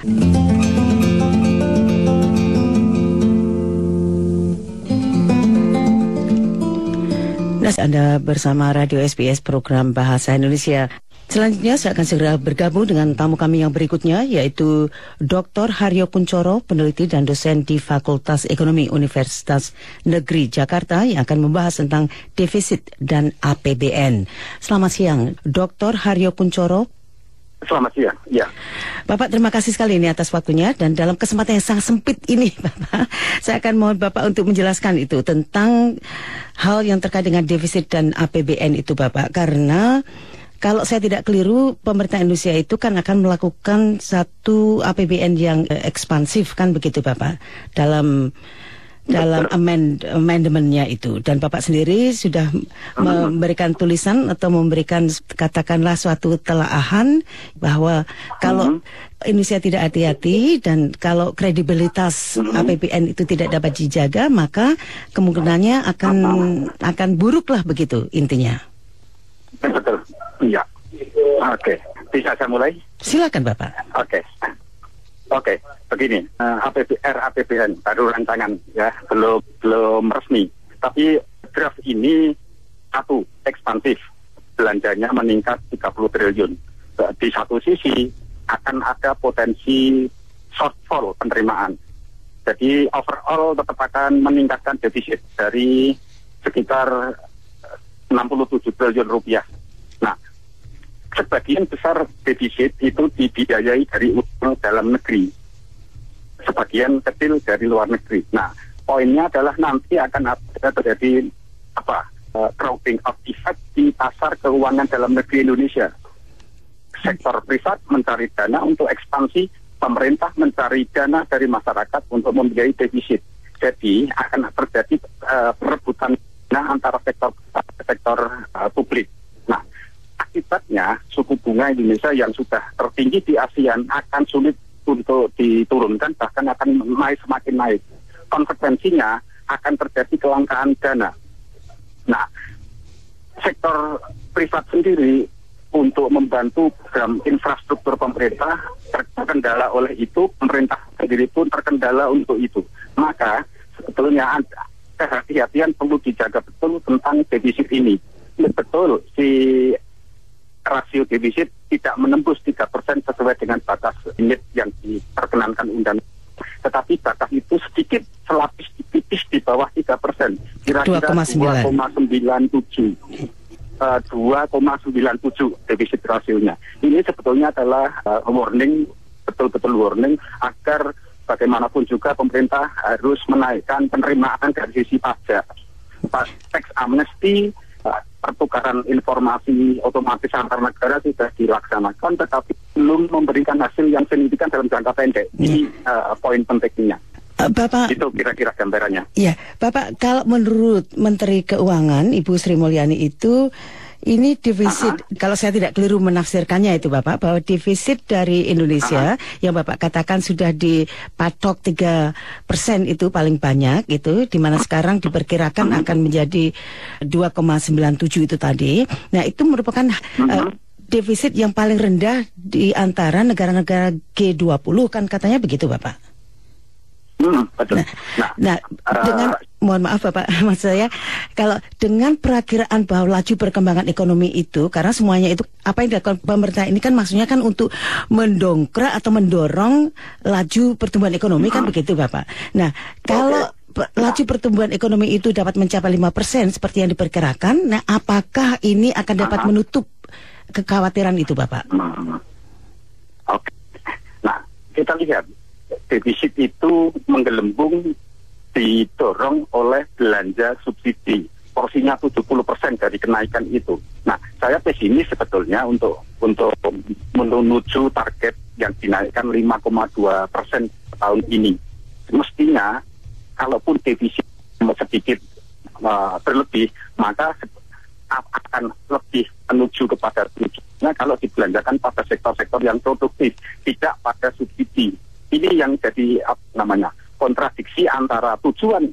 Anda bersama Radio SBS program Bahasa Indonesia. Selanjutnya saya akan segera bergabung dengan tamu kami yang berikutnya, yaitu Dr. Haryo Kuncoro, peneliti dan dosen di Fakultas Ekonomi Universitas Negeri Jakarta yang akan membahas tentang defisit dan APBN. Selamat siang, Dr. Haryo Kuncoro. Selamat siang, ya. Bapak, terima kasih sekali ini atas waktunya, dan dalam kesempatan yang sangat sempit ini, Bapak, saya akan mohon Bapak untuk menjelaskan itu tentang hal yang terkait dengan defisit dan APBN itu, Bapak, karena kalau saya tidak keliru, pemerintah Indonesia itu kan akan melakukan satu APBN yang ekspansif, kan begitu, Bapak, dalam amendmentnya itu. Dan Bapak sendiri sudah memberikan tulisan atau memberikan katakanlah suatu telaahan bahwa kalau Indonesia tidak hati-hati dan kalau kredibilitas APBN itu tidak dapat dijaga, maka kemungkinannya akan buruklah begitu intinya. Betul. Iya. Oke. Bisa saya mulai? Silakan, Bapak. Oke, begini, APBN baru rancangan ya, belum resmi. Tapi draft ini satu ekspansif, belanjanya meningkat 30 triliun. Di satu sisi akan ada potensi shortfall penerimaan. Jadi overall tetap akan meningkatkan defisit dari sekitar 67 triliun rupiah. Nah, sebagian besar defisit itu dibiayai dari utang dalam negeri, sebagian kecil dari luar negeri. Nah, poinnya adalah nanti akan ada terjadi crowding out effect di pasar keuangan dalam negeri Indonesia. Sektor privat mencari dana untuk ekspansi, pemerintah mencari dana dari masyarakat untuk membiayai defisit. Jadi akan terjadi perebutan dana antara sektor publik. Nah, akibatnya suku bunga Indonesia yang sudah tertinggi di ASEAN akan sulit untuk diturunkan, bahkan akan semakin naik. Konsekuensinya akan terjadi kelangkaan dana. Nah, sektor privat sendiri untuk membantu program infrastruktur pemerintah terkendala oleh itu, pemerintah sendiri pun terkendala untuk itu. Maka sebetulnya kehati-hatian perlu dijaga betul tentang defisit ini. Betul si rasio defisit tidak menembus 3% sesuai dengan batas limit yang diperkenankan undang. Tetapi batas itu sedikit selapis tipis di bawah 3%. Kira-kira 2,97 defisit rasionya. Ini sebetulnya adalah warning, betul-betul warning agar bagaimanapun juga pemerintah harus menaikkan penerimaan dari sisi pajak. Tax amnesty, pertukaran informasi otomatis antar negara sudah dilaksanakan, tetapi belum memberikan hasil yang signifikan dalam jangka pendek. Ini poin pentingnya. Bapak, itu kira-kira gambarannya. Ya, Bapak, kalau menurut Menteri Keuangan Ibu Sri Mulyani itu, ini defisit, kalau saya tidak keliru menafsirkannya itu Bapak, bahwa defisit dari Indonesia yang Bapak katakan sudah dipatok 3% itu paling banyak itu, di mana sekarang diperkirakan akan menjadi 2,97 itu tadi. Nah, itu merupakan defisit yang paling rendah di antara negara-negara G20 kan katanya begitu Bapak. Betul. Nah, dengan mohon maaf Bapak, maksud saya kalau dengan perakiraan bahwa laju perkembangan ekonomi itu, karena semuanya itu apa yang dilakukan pemerintah ini kan maksudnya kan untuk mendongkrak atau mendorong laju pertumbuhan ekonomi kan begitu Bapak. Nah, kalau laju pertumbuhan ekonomi itu dapat mencapai 5% seperti yang diperkirakan, nah apakah ini akan dapat menutup kekhawatiran itu Bapak? Oke. Nah, kita lihat defisit itu menggelembung didorong oleh belanja subsidi. Porsinya 70% dari kenaikan itu. Nah, saya pesimis sebetulnya untuk menuju target yang dinaikkan 5,2% tahun ini. Mestinya, kalaupun defisit sedikit berlebih, maka akan lebih menuju kepada tujuannya kalau dibelanjakan pada sektor-sektor yang produktif, tidak pada subsidi. Ini yang jadi kontradiksi antara tujuan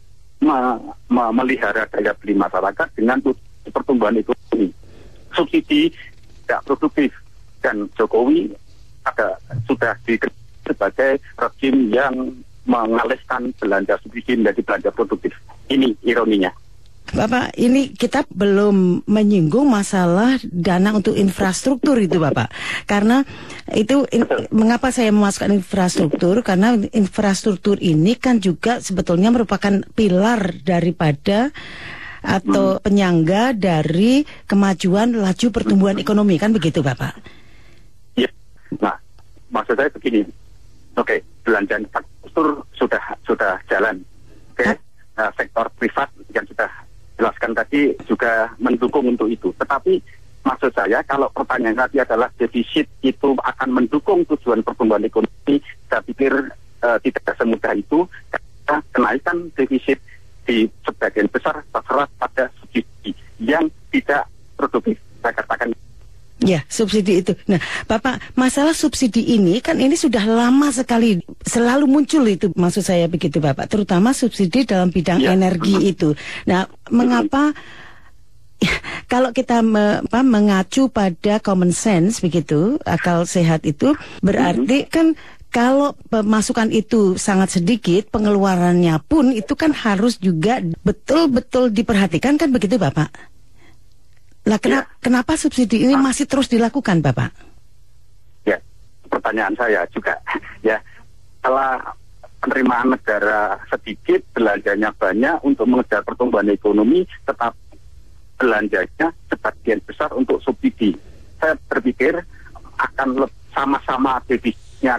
memelihara daya beli masyarakat dengan pertumbuhan ekonomi. Subsidi tidak produktif dan Jokowi sudah sebagai rejim yang mengalihkan belanja subsidi menjadi belanja produktif. Ini ironinya. Bapak, ini kita belum menyinggung masalah dana untuk infrastruktur itu, Bapak. Karena itu mengapa saya memasukkan infrastruktur? Karena infrastruktur ini kan juga sebetulnya merupakan pilar daripada atau penyangga dari kemajuan laju pertumbuhan ekonomi, kan begitu, Bapak? Ya. Nah, maksud saya begini. Oke, belanja infrastruktur sudah jalan. Oke, sektor privat yang sudah jelaskan tadi juga mendukung untuk itu. Tetapi maksud saya kalau pertanyaan tadi adalah defisit itu akan mendukung tujuan pertumbuhan ekonomi, saya pikir tidak semudah itu, karena kenaikan defisit di sebagian besar terserah pada subsidi yang tidak produktif. Saya katakan. Ya, subsidi itu. Nah, Bapak, masalah subsidi ini kan ini sudah lama sekali selalu muncul itu, maksud saya begitu, Bapak. Terutama subsidi dalam bidang energi itu. Nah, mengapa kalau kita mengacu pada common sense begitu, akal sehat itu berarti kan kalau pemasukan itu sangat sedikit, pengeluarannya pun itu kan harus juga betul-betul diperhatikan, kan begitu, Bapak? Nah, kenapa subsidi ini masih terus dilakukan, Bapak? Ya, pertanyaan saya juga. Ya, kalau penerimaan negara sedikit, belanjanya banyak untuk mengejar pertumbuhan ekonomi, tetap belanjanya sebagian besar untuk subsidi. Saya berpikir akan sama-sama defisitnya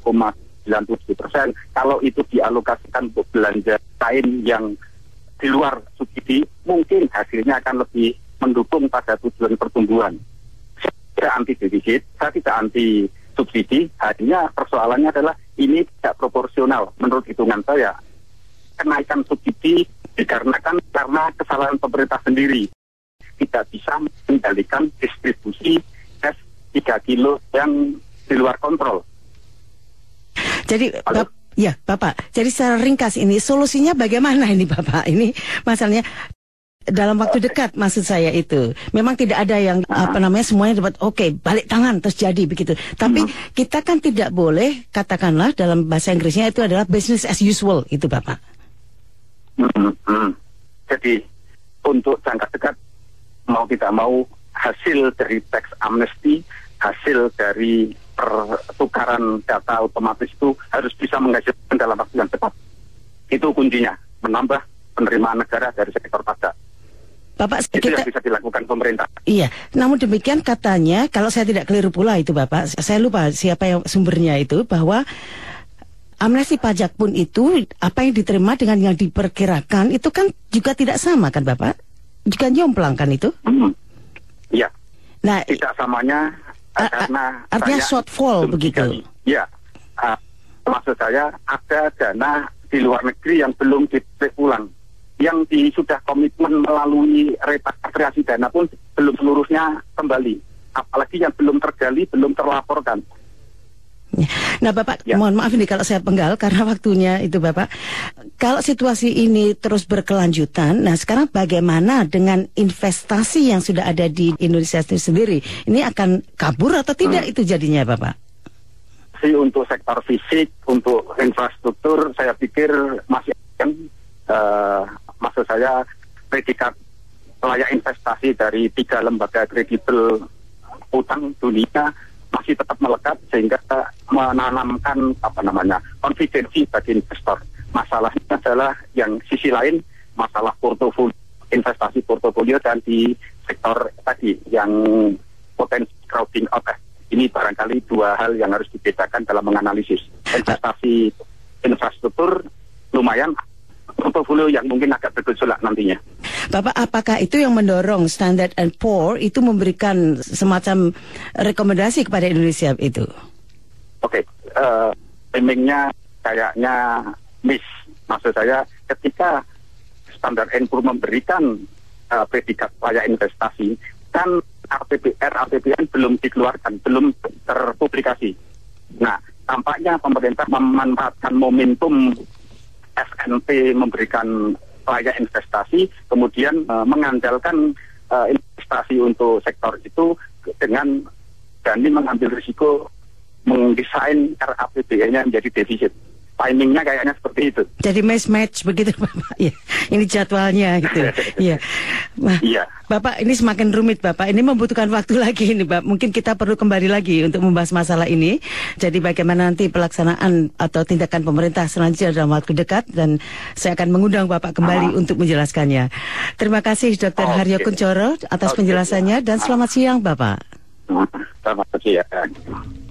2,97%. Kalau itu dialokasikan untuk belanja lain yang di luar subsidi, mungkin hasilnya akan lebih mendukung pada tujuan pertumbuhan. Saya tidak anti defisit, saya tidak anti subsidi, hanya persoalannya adalah ini tidak proporsional menurut hitungan saya. Kenaikan subsidi dikarenakan karena kesalahan pemerintah sendiri. Tidak bisa mengendalikan distribusi gas 3 kilo yang di luar kontrol. Jadi, Bapak, jadi secara ringkas ini solusinya bagaimana ini, Bapak? Ini masalahnya dalam waktu dekat, maksud saya itu. Memang tidak ada yang semuanya dapat balik tangan terus jadi begitu. Tapi kita kan tidak boleh, katakanlah dalam bahasa Inggrisnya itu adalah business as usual itu, Bapak. Jadi untuk jangka dekat, mau tidak mau, hasil dari tax amnesty, hasil dari pertukaran data otomatis itu harus bisa menghasilkan dalam waktu yang cepat. Itu kuncinya, menambah penerimaan negara dari sektor pajak. Bapak, itu yang bisa dilakukan pemerintah. Iya, namun demikian katanya, kalau saya tidak keliru pula itu, Bapak, saya lupa siapa yang sumbernya itu, bahwa amnesti pajak pun itu, apa yang diterima dengan yang diperkirakan, itu kan juga tidak sama kan, Bapak? Juga jomplang kan itu? Iya. Nah, tidak samanya karena artinya shortfall begitu. Iya. Maksud saya ada dana di luar negeri yang belum ditarik ulang. Yang sudah komitmen melalui repatriasi dana pun belum seluruhnya kembali. Apalagi yang belum tergali, belum terlaporkan. Nah, Bapak, mohon maaf ini kalau saya penggal karena waktunya itu, Bapak. Kalau situasi ini terus berkelanjutan, nah sekarang bagaimana dengan investasi yang sudah ada di Indonesia itu sendiri? Ini akan kabur atau tidak itu jadinya, Bapak? Untuk sektor fisik, untuk infrastruktur, saya pikir masih akan, maksud saya, predikat layak investasi dari 3 lembaga kredibel utang dunia masih tetap melekat sehingga menanamkan konfidensi bagi investor. Masalahnya adalah yang sisi lain, masalah portofolio, investasi portofolio dan di sektor tadi yang potensi crowding out. Ini barangkali 2 hal yang harus dibedakan dalam menganalisis. Investasi infrastruktur lumayan, portofolio yang mungkin agak bergejolak nantinya. Bapak, apakah itu yang mendorong Standard & Poor itu memberikan semacam rekomendasi kepada Indonesia itu? Oke, timingnya kayaknya miss. Maksud saya, ketika Standard & Poor memberikan predikat layak investasi, kan APBN belum dikeluarkan, belum terpublikasi. Nah, tampaknya pemerintah memanfaatkan momentum SNP memberikan layak investasi, kemudian mengandalkan investasi untuk sektor itu dengan berani mengambil risiko mendesain RAPBN-nya menjadi defisit. Timingnya kayaknya seperti itu. Jadi mismatch begitu Bapak. Ya, ini jadwalnya gitu. Iya. Nah, Iya. Bapak ini semakin rumit Bapak. Ini membutuhkan waktu lagi ini Bapak. Mungkin kita perlu kembali lagi untuk membahas masalah ini. Jadi bagaimana nanti pelaksanaan atau tindakan pemerintah selanjutnya dalam waktu dekat, dan saya akan mengundang Bapak kembali untuk menjelaskannya. Terima kasih Dr. Haryo Kuncoro atas penjelasannya, dan selamat siang Bapak. Selamat siang.